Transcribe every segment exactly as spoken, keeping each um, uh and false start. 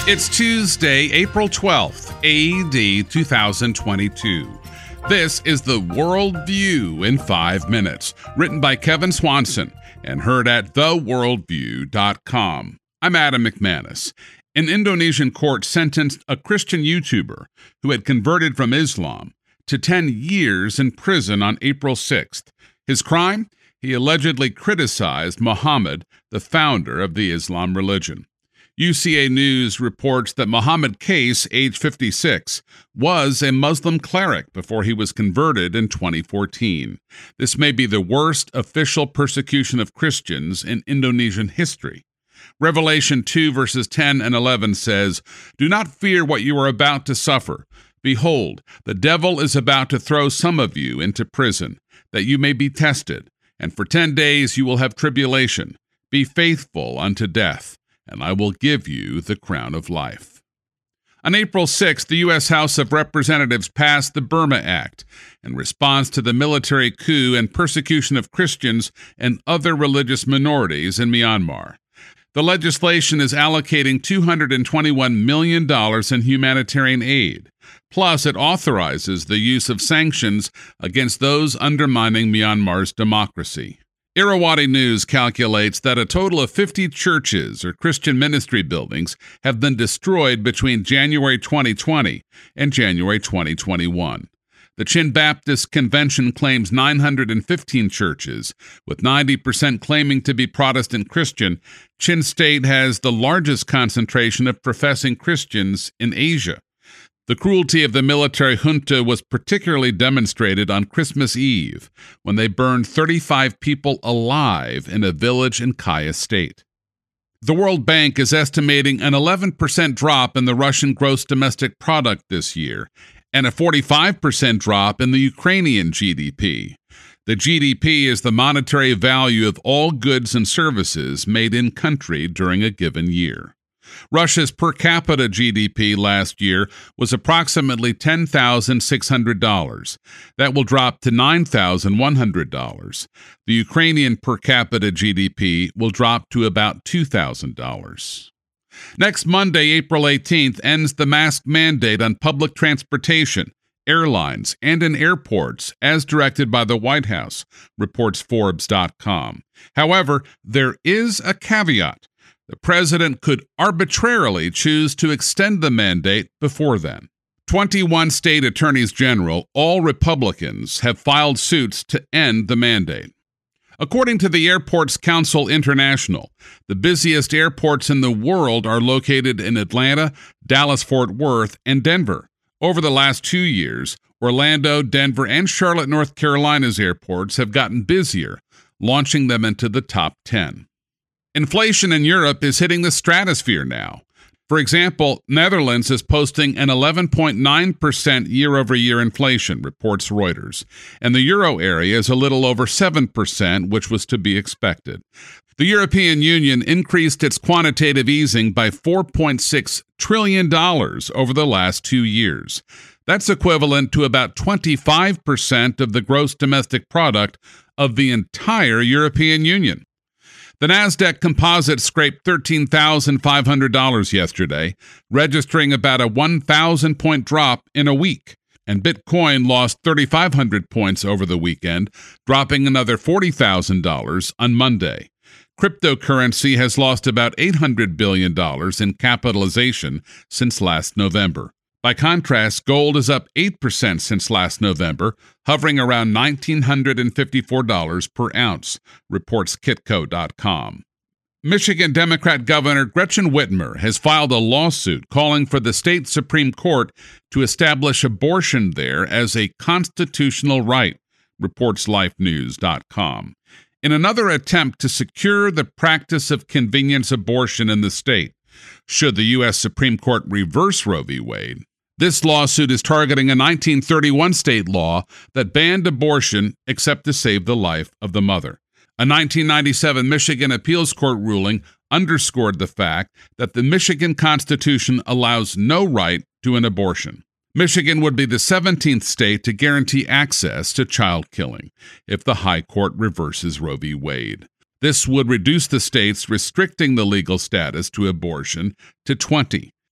It's Tuesday, April twelfth, A D two thousand twenty-two. This is the World View in five minutes, written by Kevin Swanson and heard at the world view dot com. I'm Adam McManus. An Indonesian court sentenced a Christian YouTuber who had converted from Islam to ten years in prison on April sixth. His crime? He allegedly criticized Muhammad, the founder of the Islam religion. U C A News reports that Muhammad Case, age fifty-six, was a Muslim cleric before he was converted in twenty fourteen. This may be the worst official persecution of Christians in Indonesian history. Revelation two verses ten and eleven says, "Do not fear what you are about to suffer. Behold, the devil is about to throw some of you into prison, that you may be tested, and for ten days you will have tribulation. Be faithful unto death, and I will give you the crown of life." On April sixth, the U S House of Representatives passed the Burma Act in response to the military coup and persecution of Christians and other religious minorities in Myanmar. The legislation is allocating two hundred twenty-one million dollars in humanitarian aid. Plus, it authorizes the use of sanctions against those undermining Myanmar's democracy. Irrawaddy News calculates that a total of fifty churches or Christian ministry buildings have been destroyed between January twenty twenty and January twenty twenty-one. The Chin Baptist Convention claims nine hundred fifteen churches, with ninety percent claiming to be Protestant Christian. Chin State has the largest concentration of professing Christians in Asia. The cruelty of the military junta was particularly demonstrated on Christmas Eve, when they burned thirty-five people alive in a village in Kaya State. The World Bank is estimating an eleven percent drop in the Russian gross domestic product this year, and a forty-five percent drop in the Ukrainian G D P. The G D P is the monetary value of all goods and services made in country during a given year. Russia's per capita G D P last year was approximately ten thousand six hundred dollars. That will drop to nine thousand one hundred dollars. The Ukrainian per capita G D P will drop to about two thousand dollars. Next Monday, April eighteenth, ends the mask mandate on public transportation, airlines, and in airports, as directed by the White House, reports Forbes dot com. However, there is a caveat. The president could arbitrarily choose to extend the mandate before then. twenty-one state attorneys general, all Republicans, have filed suits to end the mandate. According to the Airports Council International, the busiest airports in the world are located in Atlanta, Dallas-Fort Worth, and Denver. Over the last two years, Orlando, Denver, and Charlotte, North Carolina's airports have gotten busier, launching them into the top ten. Inflation in Europe is hitting the stratosphere now. For example, Netherlands is posting an eleven point nine percent year-over-year inflation, reports Reuters, and the euro area is a little over seven percent, which was to be expected. The European Union increased its quantitative easing by four point six trillion dollars over the last two years. That's equivalent to about twenty-five percent of the gross domestic product of the entire European Union. The NASDAQ Composite scraped thirteen thousand five hundred dollars yesterday, registering about a one thousand point drop in a week. And Bitcoin lost three thousand five hundred points over the weekend, dropping another forty thousand dollars on Monday. Cryptocurrency has lost about eight hundred billion dollars in capitalization since last November. By contrast, gold is up eight percent since last November, hovering around one thousand nine hundred fifty-four dollars per ounce, reports Kitco dot com. Michigan Democrat Governor Gretchen Whitmer has filed a lawsuit calling for the state Supreme Court to establish abortion there as a constitutional right, reports Life News dot com. In another attempt to secure the practice of convenience abortion in the state, should the U S Supreme Court reverse Roe v. Wade, this lawsuit is targeting a nineteen thirty-one state law that banned abortion except to save the life of the mother. A nineteen ninety-seven Michigan appeals court ruling underscored the fact that the Michigan Constitution allows no right to an abortion. Michigan would be the seventeenth state to guarantee access to child killing if the High Court reverses Roe v. Wade. This would reduce the states restricting the legal status to abortion to twenty.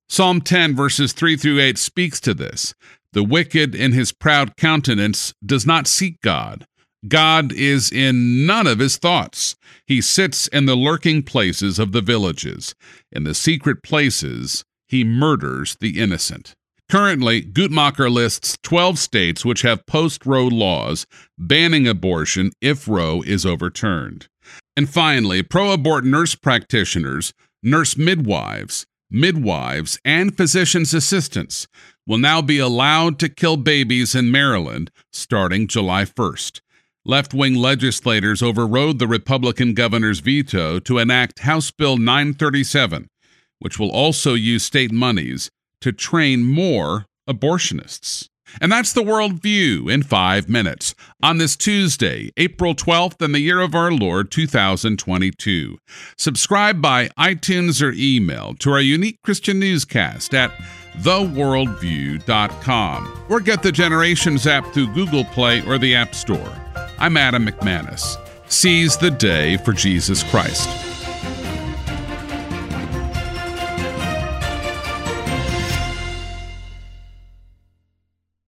Psalm ten, verses three through eight speaks to this. The wicked in his proud countenance does not seek God. God is in none of his thoughts. He sits in the lurking places of the villages. In the secret places, he murders the innocent. Currently, Guttmacher lists twelve states which have post-Roe laws banning abortion if Roe is overturned. And finally, pro-abort nurse practitioners, nurse midwives, midwives, and physician's assistants will now be allowed to kill babies in Maryland starting July first. Left-wing legislators overrode the Republican governor's veto to enact House Bill nine thirty-seven, which will also use state monies to train more abortionists. And that's the World View in five minutes on this Tuesday, April twelfth, in the year of our Lord, two thousand twenty-two. Subscribe by iTunes or email to our unique Christian newscast at the world view dot com or get the Generations app through Google Play or the App Store. I'm Adam McManus. Seize the day for Jesus Christ.